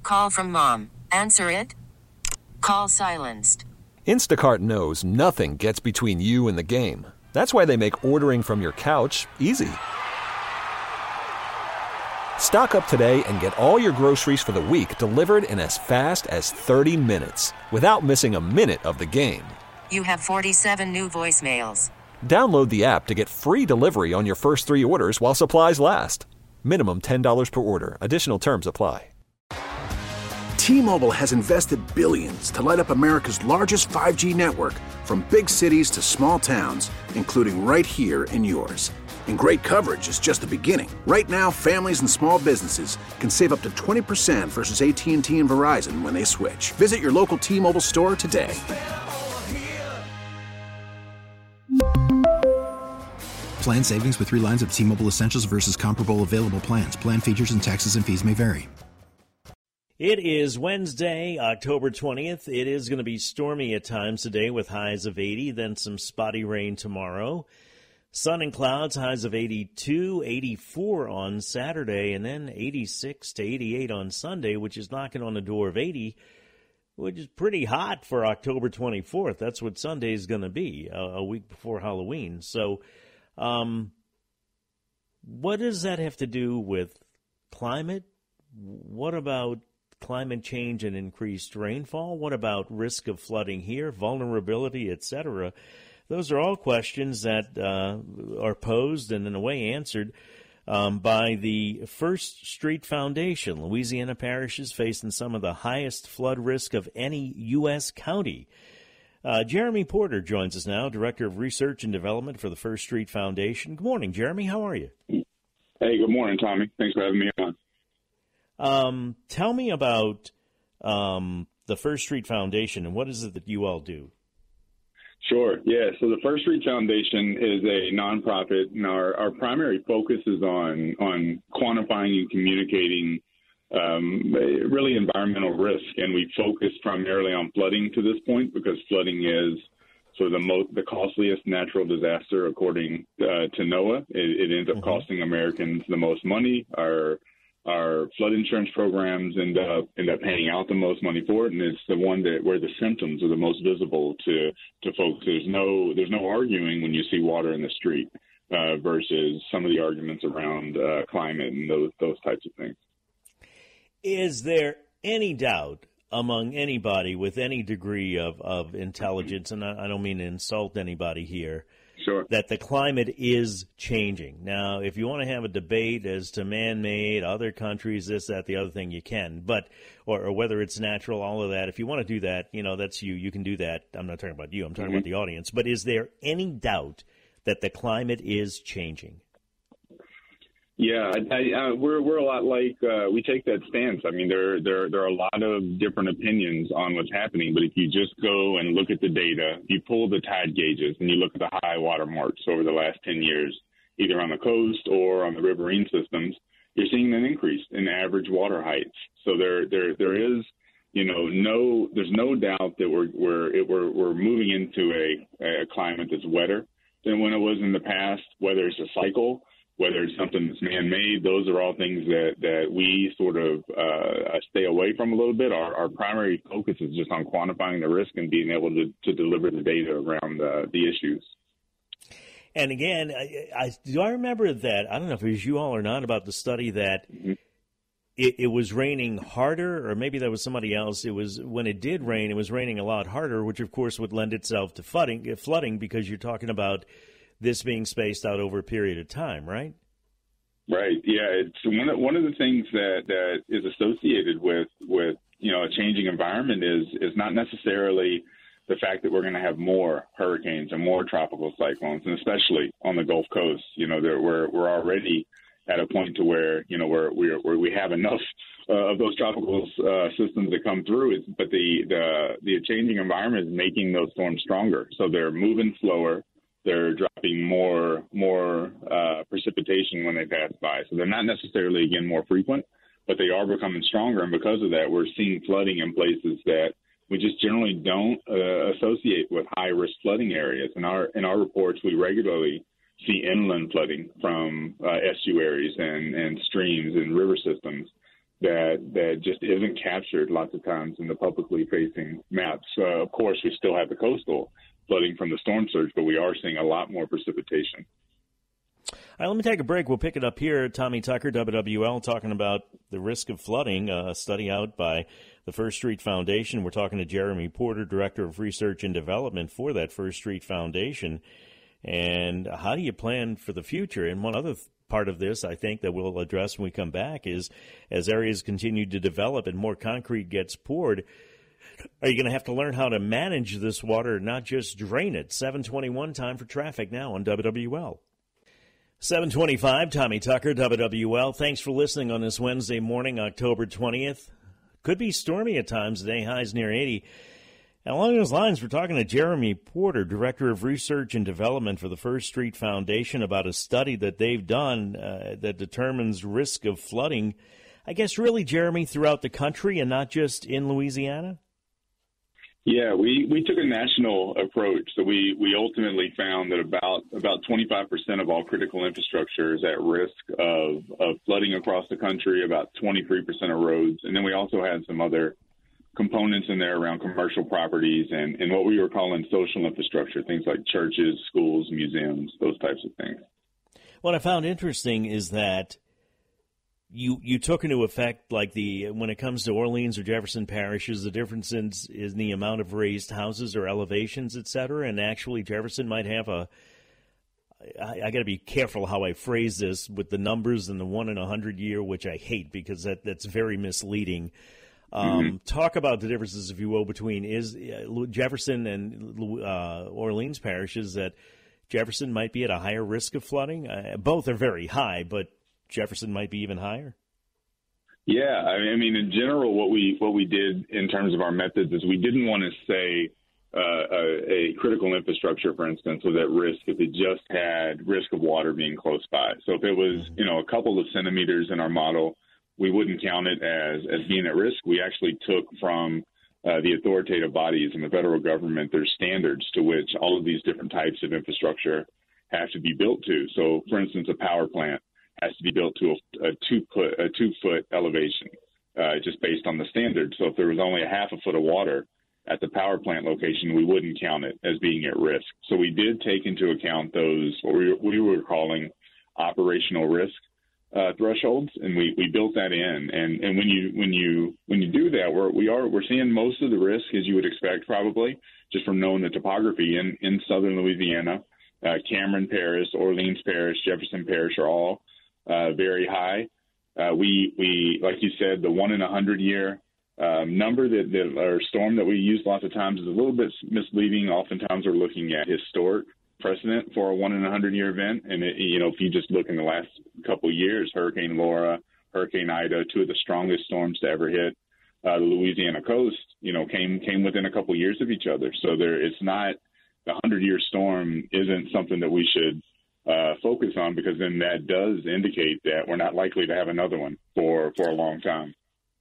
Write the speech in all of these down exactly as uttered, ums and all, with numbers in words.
Call from mom. Answer it. Call silenced. Instacart knows nothing gets between you and the game. That's why they make ordering from your couch easy. Stock up today and get all your groceries for the week delivered in as fast as thirty minutes without missing a minute of the game. You have forty-seven new voicemails. Download the app to get free delivery on your first three orders while supplies last. Minimum ten dollars per order. Additional terms apply. T-Mobile has invested billions to light up America's largest five G network, from big cities to small towns, including right here in yours. And great coverage is just the beginning. Right now, families and small businesses can save up to twenty percent versus A T and T and Verizon when they switch. Visit your local T-Mobile store today. Plan savings with three lines of T-Mobile Essentials versus comparable available plans. Plan features and taxes and fees may vary. It is Wednesday, October twentieth. It is going to be stormy at times today with highs of eighty, then some spotty rain tomorrow. Sun and clouds, highs of eighty-two, eighty-four on Saturday, and then eighty-six to eighty-eight on Sunday, which is knocking on the door of eighty, which is pretty hot for October twenty-fourth. That's what Sunday is going to be, a, a week before Halloween. So um, what does that have to do with climate? What about climate change and increased rainfall? What about risk of flooding here, vulnerability, et cetera? Those are all questions that uh, are posed and in a way answered um, by the First Street Foundation. Louisiana parishes facing some of the highest flood risk of any U S county. Uh, Jeremy Porter joins us now, Director of Research and Development for the First Street Foundation. Good morning, Jeremy. How are you? Hey, good morning, Tommy. Thanks for having me on. Um, tell me about um, the First Street Foundation and what is it that you all do? Sure. Yeah. So the First Street Foundation is a nonprofit, and our, our primary focus is on on quantifying and communicating um, really environmental risk, and we focus primarily on flooding to this point because flooding is sort of the most the costliest natural disaster according uh, to NOAA. It, it ends up mm-hmm. costing Americans the most money. Our Our flood insurance programs end up end up paying out the most money for it, and it's the one that where the symptoms are the most visible to, to folks. There's no there's no arguing when you see water in the street uh, versus some of the arguments around uh, climate and those those types of things. Is there any doubt among anybody with any degree of, of intelligence, and I, I don't mean to insult anybody here, Sure. that the climate is changing? Now, if you want to have a debate as to man-made, other countries, this, that, the other thing, you can. But, or, or whether it's natural, all of that, if you want to do that, you know, that's you. You can do that. I'm not talking about you. I'm talking mm-hmm. about the audience. But is there any doubt that the climate is changing? Yeah, I, I, we're we're a lot like uh, we take that stance. I mean, there there there are a lot of different opinions on what's happening. But if you just go and look at the data, you pull the tide gauges and you look at the high water marks over the last ten years, either on the coast or on the riverine systems, you're seeing an increase in average water heights. So there there there is, you know, no there's no doubt that we're we're it, we're we're moving into a, a climate that's wetter than when it was in the past. Whether it's a cycle, whether it's something that's man-made, those are all things that, that we sort of uh, stay away from a little bit. Our, our primary focus is just on quantifying the risk and being able to, to deliver the data around uh, the issues. And again, I, I, do I remember that, I don't know if it was you all or not, about the study that mm-hmm. it, it was raining harder, or maybe that was somebody else. It was when it did rain, it was raining a lot harder, which of course would lend itself to flooding, flooding because you're talking about this being spaced out over a period of time, right? Right. Yeah. It's one of, one of the things that, that is associated with, with, you know, a changing environment is, is not necessarily the fact that we're going to have more hurricanes and more tropical cyclones, and especially on the Gulf Coast. You know, there, we're, we're already at a point to where, you know, we're, we're, we're we have enough uh, of those tropical uh, systems that come through. It's, but the, the, the changing environment is making those storms stronger. So they're moving slower. They're dropping more more uh, precipitation when they pass by. So they're not necessarily, again, more frequent, but they are becoming stronger. And because of that, we're seeing flooding in places that we just generally don't uh, associate with high-risk flooding areas. In our in our reports, we regularly see inland flooding from uh, estuaries and, and streams and river systems that that just isn't captured lots of times in the publicly facing maps. Uh, of course, we still have the coastal flooding from the storm surge, but we are seeing a lot more precipitation. All right, let me take a break. We'll pick it up here. Tommy Tucker, W W L, talking about the risk of flooding, a study out by the First Street Foundation. We're talking to Jeremy Porter, Director of Research and Development for that First Street Foundation. And how do you plan for the future? And one other th- part of this, I think, that we'll address when we come back is as areas continue to develop and more concrete gets poured, are you going to have to learn how to manage this water, not just drain it? seven twenty-one, time for traffic now on W W L. seven twenty-five, Tommy Tucker, W W L. Thanks for listening on this Wednesday morning, October twentieth. Could be stormy at times today, highs near eighty. And along those lines, we're talking to Jeremy Porter, Director of Research and Development for the First Street Foundation, about a study that they've done uh, that determines risk of flooding, I guess really, Jeremy, throughout the country and not just in Louisiana? Yeah, we, we took a national approach. So we, we ultimately found that about about twenty-five percent of all critical infrastructure is at risk of, of flooding across the country, about twenty-three percent of roads. And then we also had some other components in there around commercial properties and, and what we were calling social infrastructure, things like churches, schools, museums, those types of things. What I found interesting is that You you took into effect, like the when it comes to Orleans or Jefferson parishes, the difference in, in the amount of raised houses or elevations, et cetera. And actually, Jefferson might have a. I, I got to be careful how I phrase this with the numbers and the one in a hundred year, which I hate because that that's very misleading. Um, mm-hmm. Talk about the differences, if you will, between is uh, Jefferson and uh, Orleans parishes. That Jefferson might be at a higher risk of flooding. Uh, both are very high, but Jefferson might be even higher. Yeah, I mean, in general, what we what we did in terms of our methods is we didn't want to say uh, a, a critical infrastructure, for instance, was at risk if it just had risk of water being close by. So if it was, you know, a couple of centimeters in our model, we wouldn't count it as as being at risk. We actually took from uh, the authoritative bodies in the federal government their standards to which all of these different types of infrastructure have to be built to. So, for instance, a power plant has to be built to a, a two foot a two foot elevation, uh, just based on the standard. So if there was only a half a foot of water at the power plant location, we wouldn't count it as being at risk. So we did take into account those what we, we were calling operational risk uh, thresholds, and we, we built that in. And and when you when you when you do that, we're we are we're seeing most of the risk, as you would expect, probably just from knowing the topography in in southern Louisiana. Uh, Cameron Parish, Orleans Parish, Jefferson Parish are all Uh, very high. Uh, we, we, like you said, the one in a hundred year um, number that, that or storm that we use lots of times is a little bit misleading. Oftentimes we're looking at historic precedent for a one in a hundred year event. And, it, you know, if you just look in the last couple of years, Hurricane Laura, Hurricane Ida, two of the strongest storms to ever hit uh, the Louisiana coast, you know, came, came within a couple of years of each other. So there, it's not, the hundred year storm isn't something that we should Uh, focus on, because then that does indicate that we're not likely to have another one for, for a long time.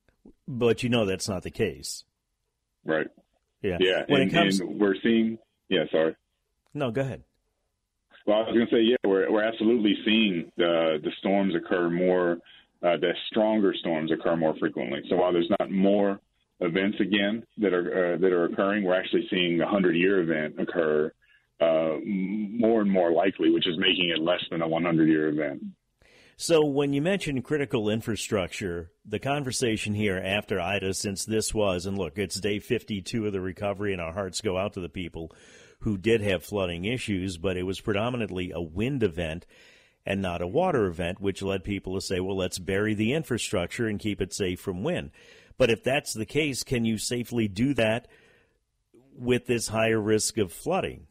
But you know that's not the case. Right. Yeah. Yeah. When and, it comes... and we're seeing, yeah, sorry. No, go ahead. Well, I was going to say, yeah, we're, we're absolutely seeing the, the storms occur more, uh, the stronger storms occur more frequently. So while there's not more events again that are, uh, that are occurring, we're actually seeing a hundred year event occur Uh, more and more likely, which is making it less than a one hundred year event. So when you mention critical infrastructure, the conversation here after Ida, since this was, and look, it's day fifty-two of the recovery, and our hearts go out to the people who did have flooding issues, but it was predominantly a wind event and not a water event, which led people to say, well, let's bury the infrastructure and keep it safe from wind. But if that's the case, can you safely do that with this higher risk of flooding?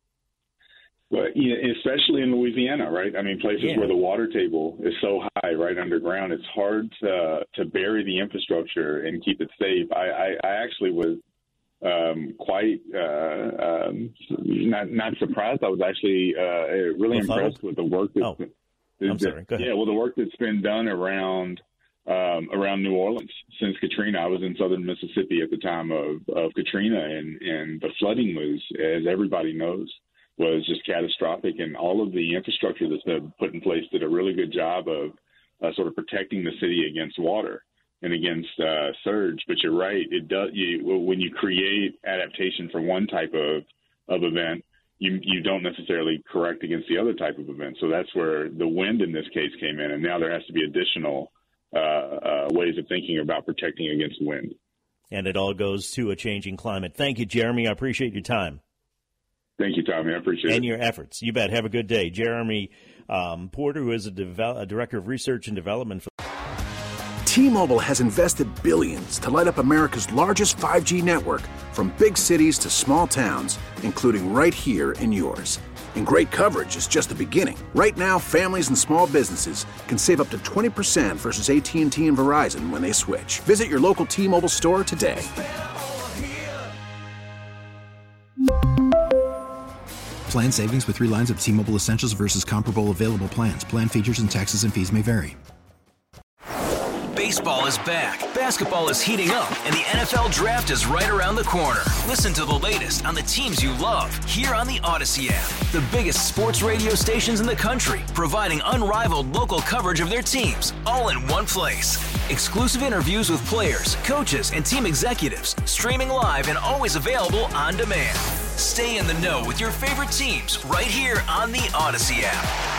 Well, yeah, especially in Louisiana, right? I mean, places yeah. where the water table is so high, right underground, it's hard to to bury the infrastructure and keep it safe. I, I, I actually was um, quite uh, um, not not surprised. I was actually uh, really well, impressed with the work that's oh, been, I'm sorry. Go ahead. Yeah, well, the work that's been done around um, around New Orleans since Katrina. I was in southern Mississippi at the time of, of Katrina, and, and the flooding was, as everybody knows, was just catastrophic, and all of the infrastructure that's been put in place did a really good job of uh, sort of protecting the city against water. and against uh, surge. But you're right. It does. You, when you create adaptation for one type of, of event, you you don't necessarily correct against the other type of event. So that's where the wind in this case came in, and now there has to be additional uh, uh, ways of thinking about protecting against wind. And it all goes to a changing climate. Thank you, Jeremy. I appreciate your time. Thank you, Tommy. I appreciate and it. your efforts. You bet. Have a good day. Jeremy um, Porter, who is a, devel- a Director of Research and Development for T-Mobile has invested billions to light up America's largest five G network, from big cities to small towns, including right here in yours. And great coverage is just the beginning. Right now, families and small businesses can save up to twenty percent versus A T and T and Verizon when they switch. Visit your local T-Mobile store today. Plan savings with three lines of T-Mobile Essentials versus comparable available plans. Plan features and taxes and fees may vary. Baseball is back, basketball is heating up, and the N F L Draft is right around the corner. Listen to the latest on the teams you love here on the Odyssey app. The biggest sports radio stations in the country, providing unrivaled local coverage of their teams, all in one place. Exclusive interviews with players, coaches, and team executives, streaming live and always available on demand. Stay in the know with your favorite teams right here on the Odyssey app.